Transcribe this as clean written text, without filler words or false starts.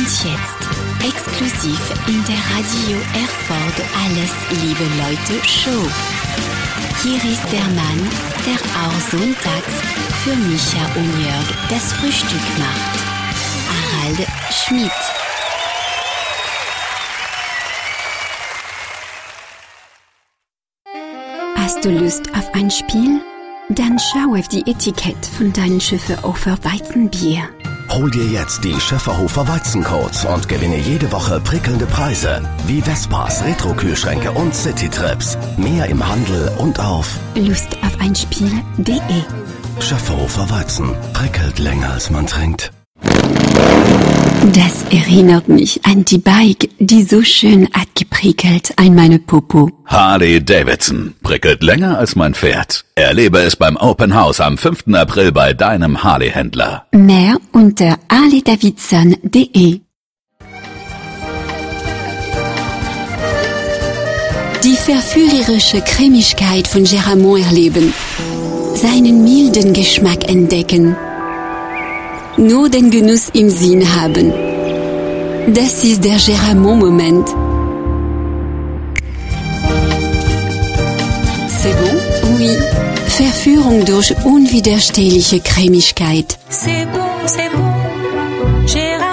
Und jetzt, exklusiv in der Radio Erfurt Alles liebe Leute Show. Hier ist der Mann, der auch sonntags für Micha und Jörg das Frühstück macht. Harald Schmidt. Hast du Lust auf ein Spiel? Dann schau auf die Etikette von deinem Schäferhofer Weizenbier. Hol dir jetzt die Schäferhofer Weizencodes und gewinne jede Woche prickelnde Preise wie Vespas, Retro-Kühlschränke und Citytrips. Mehr im Handel und auf lustaufeinspiel.de. Schäferhofer Weizen prickelt länger als man trinkt. Das erinnert mich an die Bike, die so schön hat geprickelt an meine Popo. Harley Davidson prickelt länger als mein Pferd. Erlebe es beim Open House am 5. April bei deinem Harley-Händler. Mehr unter harleydavidson.de. Die verführerische Cremigkeit von Geramont erleben. Seinen milden Geschmack entdecken. Nur den Genuss im Sinn haben. Das ist der Geramont-Moment. C'est bon? Oui. Verführung durch unwiderstehliche Cremigkeit. C'est bon, Geramont.